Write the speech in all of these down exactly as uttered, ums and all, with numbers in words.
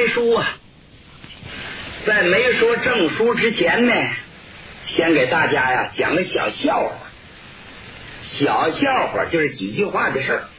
开书啊，在没说正书之前呢，先给大家呀讲个小笑话。小笑话就是几句话的事儿。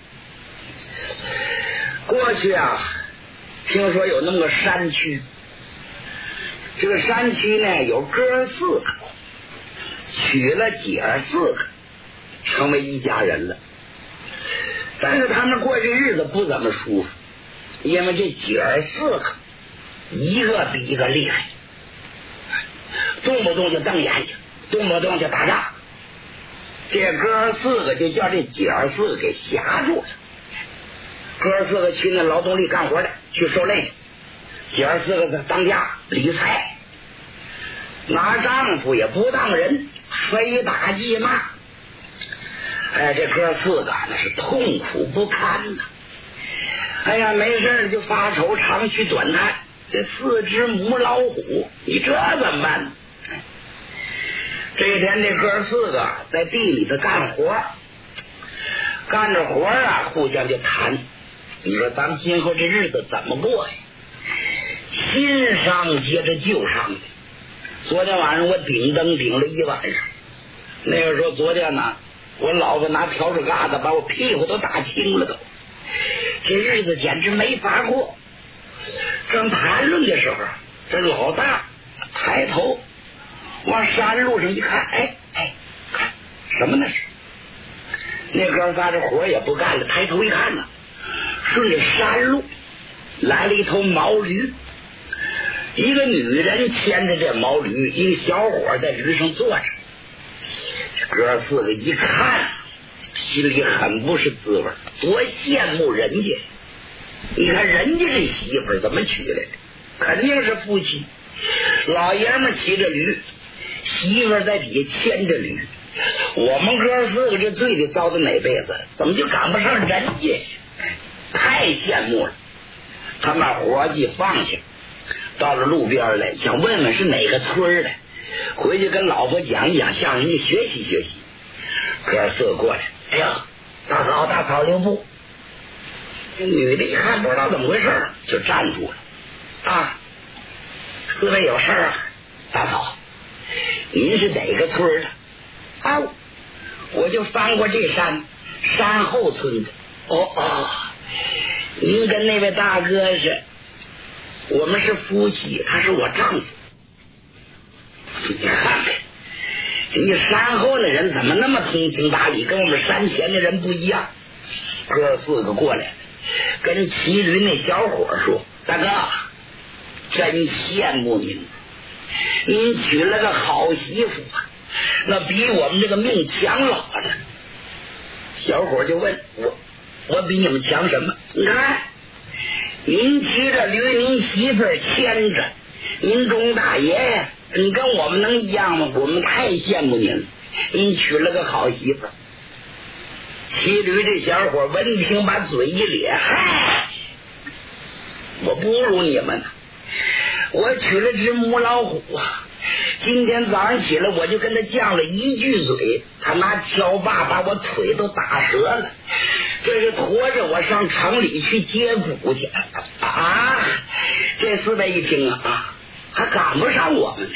过去啊，听说有那么个山区，这个山区呢有哥四个，娶了姐儿四个，成为一家人了。但是他们过这日子不怎么舒服，因为这姐儿四个一个比一个厉害，动不动就瞪眼睛，动不动就打架。这哥四个就叫这姐儿四个给吓住了。哥四个去那劳动力干活的，去受累去，姐儿四个在当家理财，拿丈夫也不当人，非打即骂。哎，这哥四个那是痛苦不堪呐！哎呀，没事就发愁，长吁短叹。这四只母老虎，你这怎么办呢？这一天，这哥四个在地里头干活，干着活啊，互相就谈。你说咱们今后这日子怎么过呀？新伤接着旧伤。昨天晚上我顶灯顶了一晚上，那个时候昨天呢，我老婆拿笤帚疙瘩把我屁股都打青了都，这日子简直没法过。正谈论的时候，这老大抬头往山路上一看，哎哎，看什么那是？那哥仨这活也不干了，抬头一看呢，顺着山路来了一头毛驴，一个女人牵着这毛驴，一个小伙在驴上坐着。这哥四个一看，心里很不是滋味，多羡慕人家。你看人家这媳妇怎么娶来的？肯定是夫妻，老爷们骑着驴，媳妇在底下牵着驴。我们哥四个这罪得遭的哪辈子，怎么就赶不上人家？太羡慕了。他把活计放下，到了路边来，想问问是哪个村的，回去跟老婆讲一讲，向人家学习学习。哥四个过来，哎呀，大嫂大嫂留步。这女的一看不知道怎么回事，就站住了。啊，四位有事啊？大嫂，您是哪个村的？啊，我就翻过这山，山后村的。哦哦，您跟那位大哥是？我们是夫妻，他是我丈夫。你看看，人家山后的人怎么那么通情达理，跟我们山前的人不一样。哥四个过来，跟骑驴那小伙说：“大哥，真羡慕您，您娶了个好媳妇啊，那比我们这个命强老了。”小伙就问我：“我比你们强什么？你看。”您骑着驴，您媳妇儿牵着，您中大爷呀，你跟我们能一样吗？我们太羡慕您了，您娶了个好媳妇儿。骑驴这小伙闻听，把嘴一咧，嗨，我不如你们呢，我娶了只母老虎啊！今天早上起来，我就跟他犟了一句嘴，他拿锹把把我腿都打折了。这是驮着我上城里去接骨去啊！这四位一听啊，还赶不上我们呢。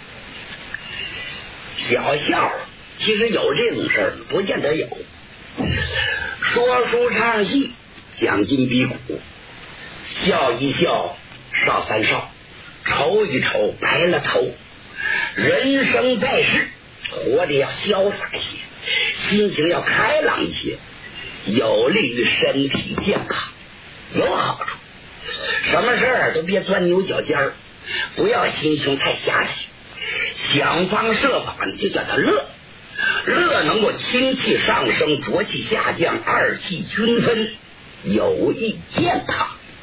小笑其实有这种事儿，不见得有。说书唱戏，讲金比古，笑一笑少三少，愁一愁白了头。人生在世，活得要潇洒一些，心情要开朗一些，有利于身体健康，有好处。什么事儿都别钻牛角尖儿，不要心胸太狭窄，想方设法你就叫他乐，乐能够清气上升，浊气下降，二气均分，有益健康。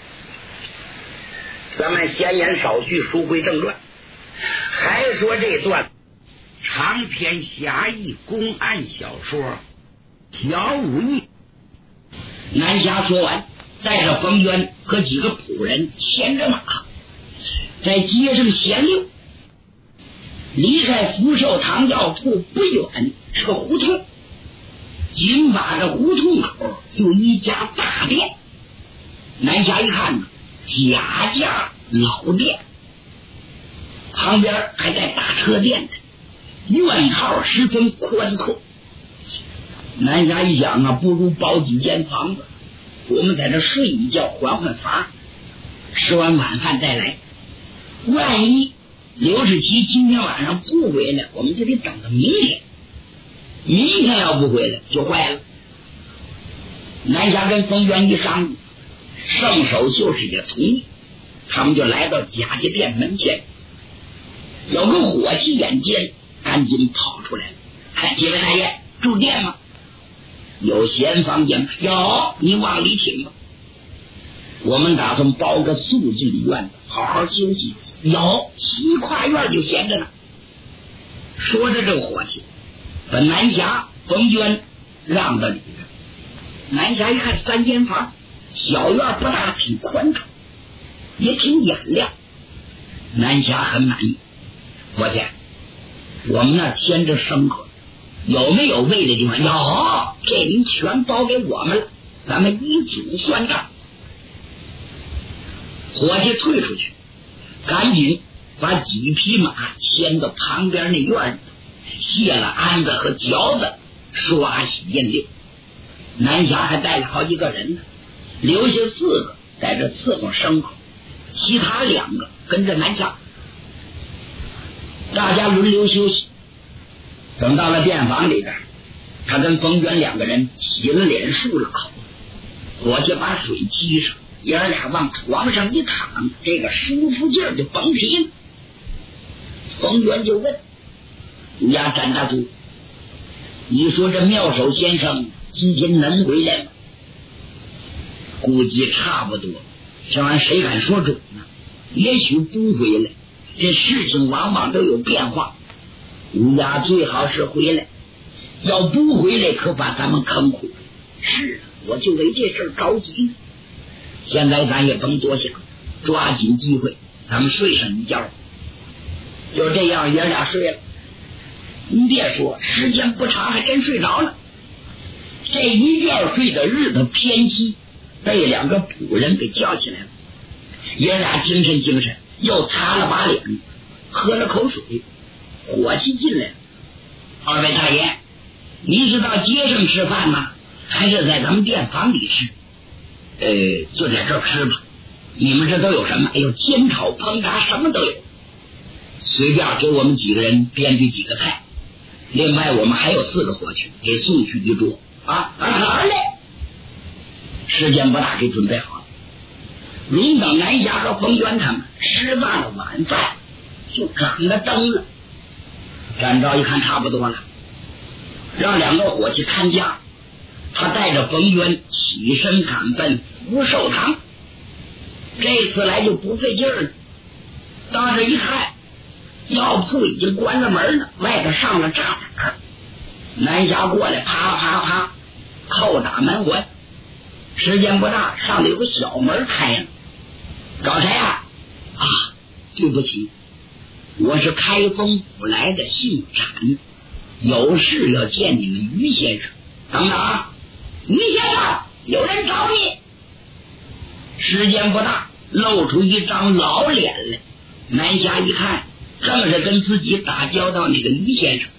咱们闲言少叙，书归正传。还说这段长篇侠义公案小说《小武艺》，南侠说完，带着冯渊和几个仆人牵着马，在街上闲溜。离开福寿堂药铺不远是个胡同，紧把着胡同口有一家大店。南侠一看呢， 贾家老店，旁边还在大车店呢，院号十分宽阔。南侠一想啊，不如包几间房子，我们在这睡一觉，缓缓乏，吃完晚饭再来。万一刘世奇今天晚上不回来，我们就得等到明天。明天要不回来就坏了。南侠跟冯渊一商议，圣手就是也同意，他们就来到贾家店门前，有个伙计眼尖，赶紧跑出来了。哎，几位大爷住店吗？有闲房间吗？有，你往里请吧。我们打算包个素质的院子，好好休息。有，西跨院就闲着呢。说着，这个伙计把南侠、冯娟让到里边。南侠一看三间房，小院不大，挺宽敞，也挺眼亮。南侠很满意。伙计，我们那牵着生客，有没有喂的地方？有，这您全包给我们了，咱们依组算账。伙计退出去，赶紧把几匹马牵到旁边那院里，卸了鞍子和嚼子，刷洗印令。南侠还带了好几个人呢，留下四个在这伺候牲口，其他两个跟着南侠。大家轮流休息。等到了店房里边，他跟冯渊两个人洗了脸，漱了口，伙计把水沏上，爷儿俩往床上一躺，这个舒服劲儿就甭提了。冯渊就问呀，展大叔，你说这妙手先生今天能回来吗？估计差不多，这玩意谁敢说准呢？也许不回来，这事情往往都有变化。乌鸦最好是回来，要不回来可把咱们坑苦了。是啊，我就为这事着急呢。现在咱也甭多想，抓紧机会，咱们睡上一觉。就这样，爷俩睡了。您别说，时间不长，还真睡着了。这一觉睡到日头偏西，被两个仆人给叫起来了。爷俩精神精神，又擦了把脸，喝了口水。伙计进来了，二位大爷，您是到街上吃饭吗？还是在咱们店房里吃？呃，就在这儿吃吧。你们这都有什么？哎呦，煎炒烹炸什么都有，随便给我们几个人编织几个菜。另外我们还有四个伙计，给送去一桌啊！好嘞，时间不大，给准备好了。临等南侠和冯渊他们吃罢了晚饭，就掌了灯了。展昭一看差不多了，让两个伙计看家，他带着冯渊起身赶奔福寿堂。这次来就不费劲儿了，到这一看，药铺已经关了门了，外头上了栅栏。南侠过来，啪啪啪叩打门环。时间不大，上头有个小门开了。找谁啊？啊，对不起，我是开封府来的，姓展，有事要见你们于先生。等等啊，于先生，有人找你。时间不大，露出一张老脸来。南侠一看，正是跟自己打交道那个于先生。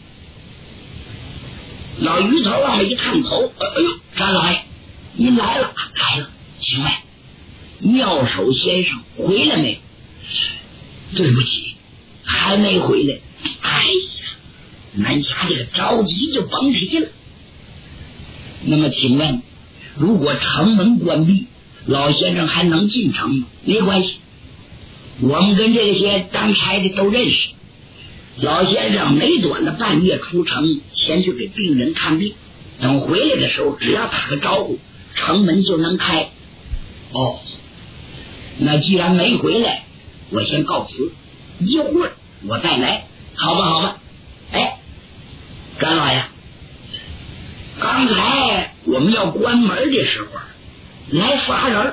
老于头往那一探头，哎呦，张老爷，您来了，来了，请问妙手先生回来没有？对不起，还没回来。哎呀，南侠这个着急就甭提了。那么请问，如果城门关闭，老先生还能进城吗？没关系，我们跟这些当差的都认识。老先生没短了半夜出城，前去给病人看病，等回来的时候只要打个招呼，城门就能开。哦，那既然没回来，我先告辞，一会儿我再来，好吧好吧。哎，张老爷，刚才我们要关门的时候来仨人，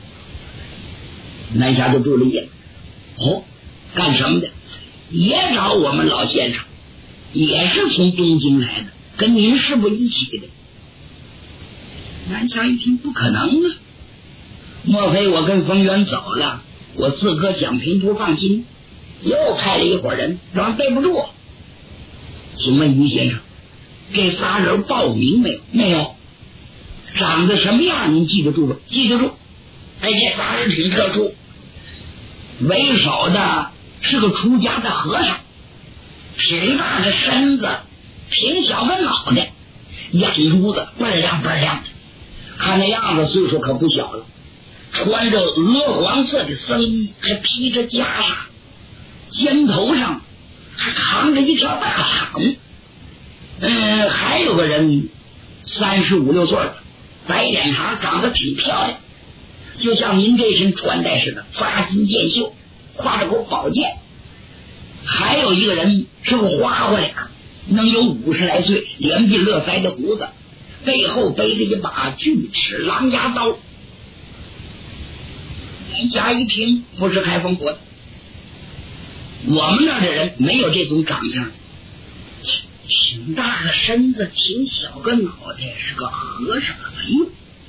南侠就注了眼。哦，干什么的？也找我们老先生，也是从东京来的，跟您是不一起的。南侠一听，不可能啊， 莫非我跟冯源走了，我自个蒋平不放心，又派了一伙人，让背不住。请问于先生，这仨人报名没有？没有。长得什么样您记得住吗？记得住。哎，这仨人挺特殊，为首的是个出家的和尚，挺大的身子，挺小的脑袋，眼珠子倍儿亮倍儿亮的，看那样子岁数可不小了，穿着鹅黄色的僧衣，还披着袈裟，肩头上还扛着一条大氅。嗯，还有个人三十五六岁了，白脸长，长得挺漂亮，就像您这身穿戴似的，发金剑袖，挎着口宝剑。还有一个人是个花花脸，能有五十来岁，脸鬓乐腮的胡子，背后背着一把锯齿狼牙刀。贾一听不是开封国的，我们那儿的人没有这种长相，挺大个身子，挺小个脑袋，是个和尚。哎呦，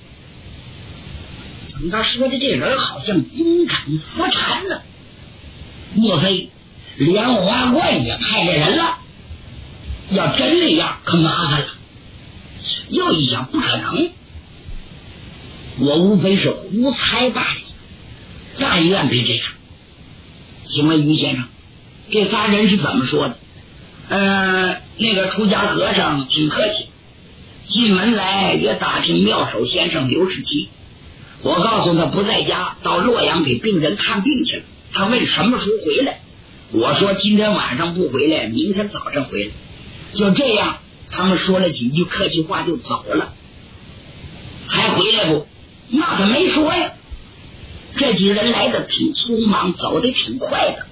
怎么他说的这人好像阴感佛禅呢？莫非莲花观也派来人了？要真那样可麻烦了。又一想，不可能，我无非是胡猜罢了，但愿别这样。请问于先生，这仨人是怎么说的？呃，那个出家和尚挺客气，进门来也打听妙手先生刘世奇，我告诉他不在家，到洛阳给病人看病去了。他问什么时候回来，我说今天晚上不回来，明天早上回来。就这样，他们说了几句客气话就走了。还回来不？那他没说呀。这几人来的挺匆忙，走的挺快的。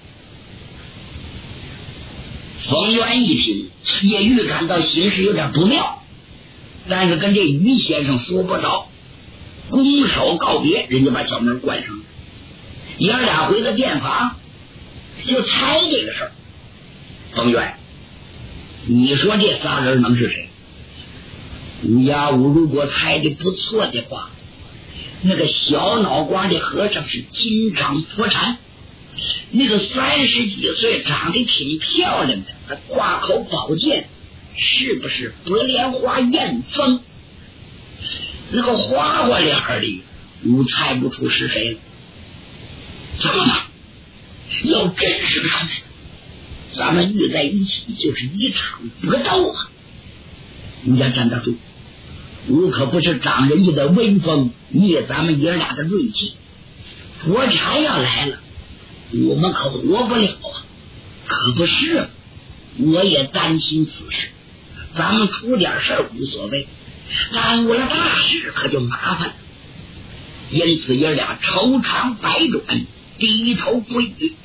冯渊一听，也预感到形势有点不妙，但是跟这于先生说不着，拱手告别，人家把小门关上了。爷儿俩回到店房，就猜这个事儿。冯渊，你说这仨人能是谁？吴家武如果猜的不错的话，那个小脑瓜的和尚是金掌佛禅，那个三十几岁长得挺漂亮的，还挂口宝剑，是不是白莲花艳风？那个花花脸里，我猜不出是谁了。怎么办？要真是他们，咱们遇在一起就是一场搏斗啊！你家站得住，我可不是长人家的威风，灭咱们爷俩的锐气。佛禅要来了，我们可活不了啊！可不是，我也担心此事。咱们出点事儿无所谓，耽误了大事可就麻烦了。因此爷俩愁肠百转，低头不语，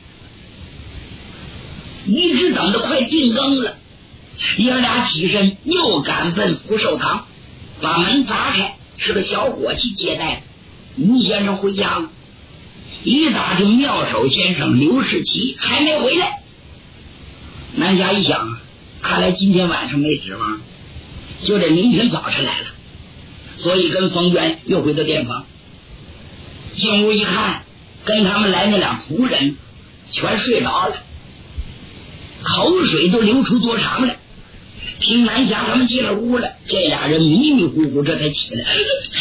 一直等得快定更了，爷俩起身又赶奔福寿堂，把门砸开，是个小伙计接待的。吴先生回家了，一打听妙手先生刘世奇还没回来。南家一想，看来今天晚上没指望，就得明天早晨来了，所以跟冯渊又回到店房。进屋一看，跟他们来那俩仆人全睡着了，口水都流出多长了。听南霞他们进了屋了，这俩人迷迷糊糊这才起来。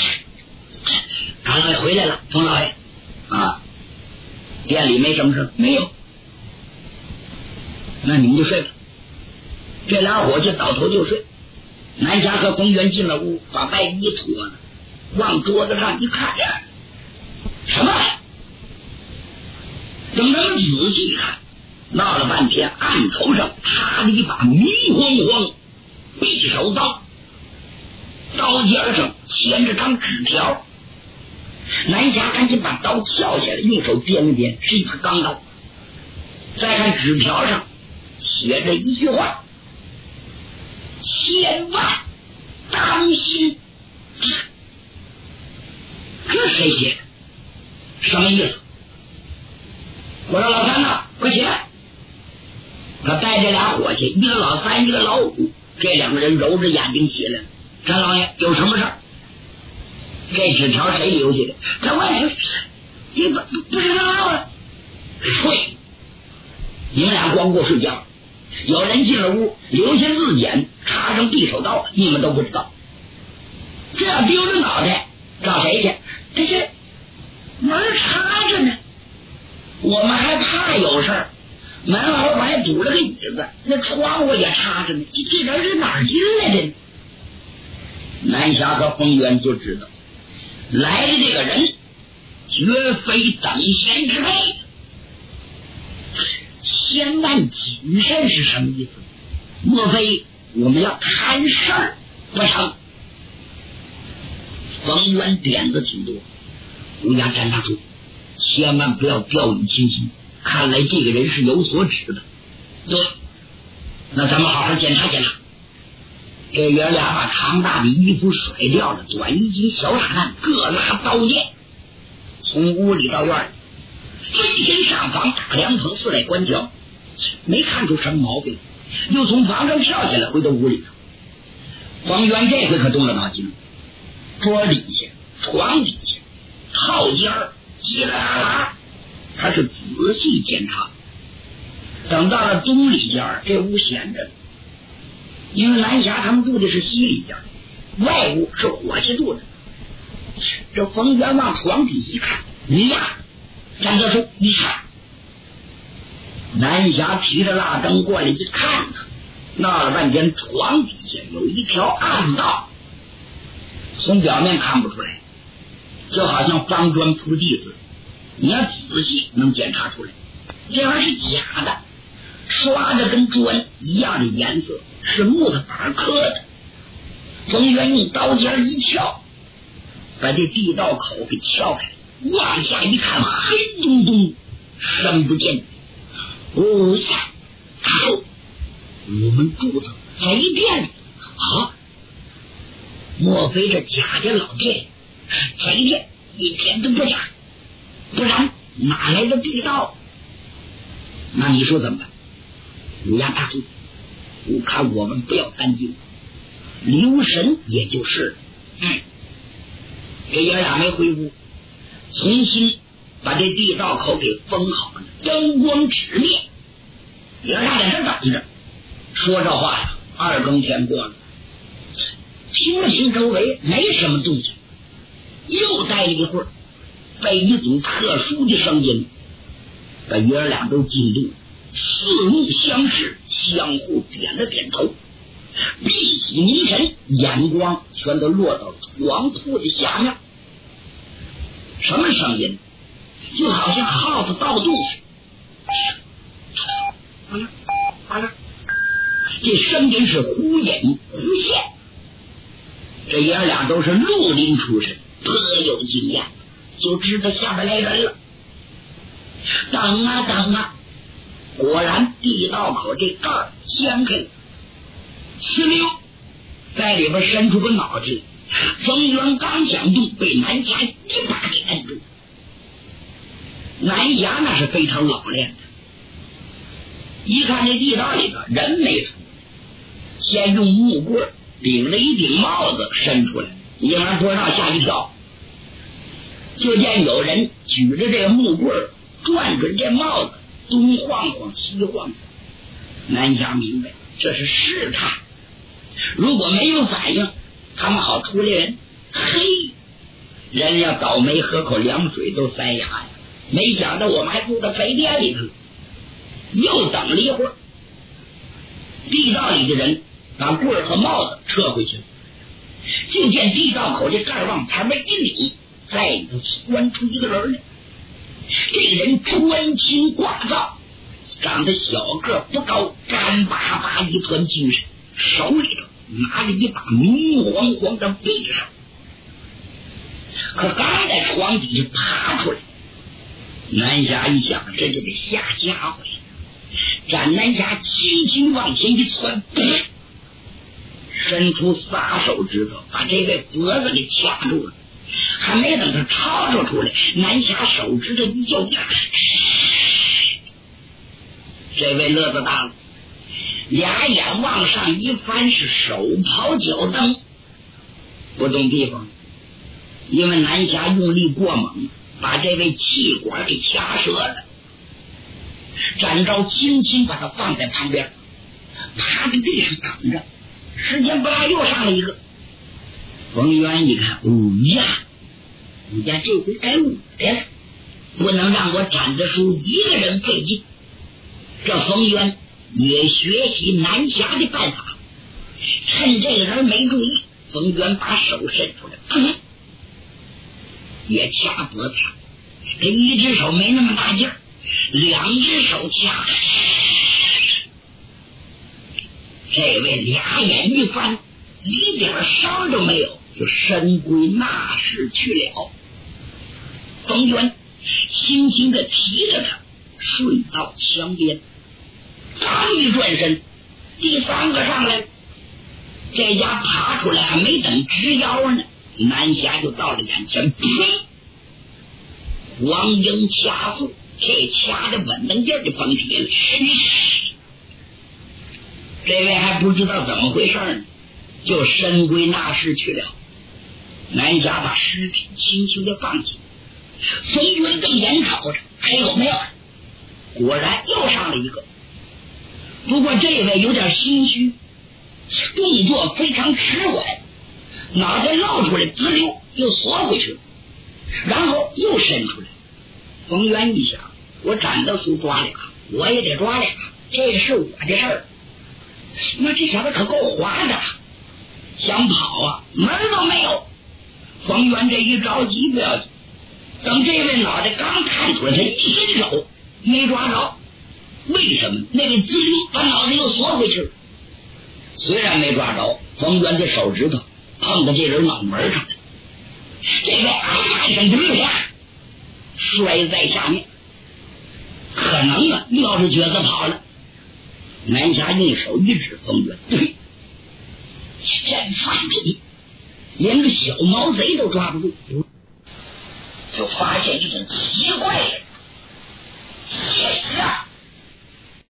张老爷回来了。冯老爷啊，店里没什么事？没有。那你们就睡吧。这俩伙计倒头就睡。南霞和冯渊进了屋，把外衣脱了，往桌子上一看，什么？等他们仔细一看，闹了半天，案头上插了一把明晃晃匕首刀，刀尖上牵着张纸条。南霞赶紧把刀撬下来，用手掂了掂，是一把钢刀。再看纸条上写着一句话：千万当心。这谁写的？什么意思？我说老三呐，快起来！他带着俩伙计，一个老三，一个老五，这两个人揉着眼睛起来了。张老爷有什么事儿？ 这纸条谁留下的？这我也你不不知道啊？对，你们俩光顾睡觉，有人进了屋，留下字典，插上匕首刀，你们都不知道。这要丢着脑袋找谁去？这是门插着呢，我们还怕有事儿。门后边还堵了个椅子，那窗户也插着呢，这这人是哪儿进来的呢？南霞和冯渊就知道来的这个人绝非等闲之辈，千万谨慎是什么意思？莫非我们要谈事儿不成？冯渊点子挺多，乌鸦站大住，千万不要掉以轻心。看来这个人是有所指的。对，那咱们好好检查检查。这爷俩把庞大的衣服甩掉了，短衣襟小打扮，各拉刀剑，从屋里到院里，分天上房，打两捧四来观瞧，没看出什么毛病，又从房上跳下来，回到屋里头。王渊这回可动了脑筋，桌底下、床底下、套间儿，叽啦啦，他是仔细检查。等到了东里间，这屋闲着，因为南霞他们住的是西里间，外屋是伙计住的。这冯渊往床底一看，呀，站得住一看，南霞提着蜡灯过来一看呢，闹了半天，床底下有一条暗道，从表面看不出来，就好像方砖铺地子，你要仔细能检查出来，这玩意儿是假的，刷的跟砖一样的颜色，是木头板刻的。冯渊用刀尖一撬，把这地道口给撬开，往下一看，黑咚咚，深不见底。哦呀，好，我们肚子贼店啊！莫非这贾家老店是贼店，一点都不假？不然哪来的地道？那你说怎么办？乌鸦大叔，我看我们不要担惊，留神也就是了。嗯，这爷俩没回屋，重新把这地道口给封好了，灯光直灭。爷俩在这等着，说这话呀，二更天过了，听了听周围没什么动静，又待了一会儿，被一组特殊的声音把爷儿俩都惊动，四目相视，相互点了点头，闭起凝神，眼光全都落到床铺的下面。什么声音？就好像耗子倒肚子。完了完了，这声音是忽隐忽现。这爷儿俩都是绿林出身，颇有经验，就知道下边来人了。等啊等啊，果然地道口这盖儿掀开了，哧溜，在里边伸出个脑袋。冯渊刚想动，被南霞一把给摁住。南霞那是非常老练的，一看这地道里头人没出，先用木棍顶了一顶帽子伸出来，一完不知道吓一跳，就见有人举着这个木棍转准这帽子，东晃晃西晃晃。南霞明白这是试探，如果没有反应，他们好出来人。嘿，人要倒霉喝口凉水都塞牙呀！没想到我们还住在贼店里头。又等了一会儿，地道里的人把棍儿和帽子撤回去了，就见地道口这盖往旁边一拧，在里头钻出一个人来。这个人穿青挂罩，长得小个不高，干巴巴一团精神，手里头拿着一把明晃晃的匕首。可刚在床底下爬出来，南霞一想，这就得下家伙呀！展南霞轻轻往前一窜，伸出仨手指头把这位脖子给掐住了。还没等他抄着出来，南霞手指头一较劲，这位乐子大了，俩眼往上一翻，是手刨脚蹬，不动地方。 因为南侠用力过猛，把这位气管给掐折了。展昭轻轻把他放在旁边，趴在地上等着。时间不大，又上了一个。冯渊一看，哦呀，人家这回该我的了，不能让我展子书一个人费劲。这冯渊也学习南侠的办法，趁这个人没注意，冯渊把手伸出来，嗯，也掐脖子上。这一只手没那么大劲儿，两只手掐，这位俩眼一翻，一点伤都没有，就神归那时去了。冯渊轻轻地提着他睡到墙边，刚一转身，第三个上来了。这家爬出来，没等直腰呢，南侠就到了眼前，砰！黄英掐速，这掐的稳当劲儿就甭提了。这位还不知道怎么回事呢，就深归那时去了。南侠把尸体轻轻的放下，冯渊瞪眼瞅着，还有没有？果然又上了一个。不过这位有点心虚，动作非常迟缓，脑袋露出来，滋溜又缩回去了，然后又伸出来。冯渊一想，我展子书抓俩，我也得抓俩，这也是我的事儿。那这小子可够滑的，想跑啊，门都没有。冯渊这一着急不要紧，等这位脑袋刚探出来，他一伸手没抓着。为什么？那个滋溜把脑袋又缩回去了。虽然没抓着，冯渊这手指头碰到这人脑门上了，这位哎呀一声就啪，摔在下面，可能啊撂着蹶子跑了。南侠用手一指冯渊，对，真犯准，连个小毛贼都抓不住。就发现一种奇怪的现象，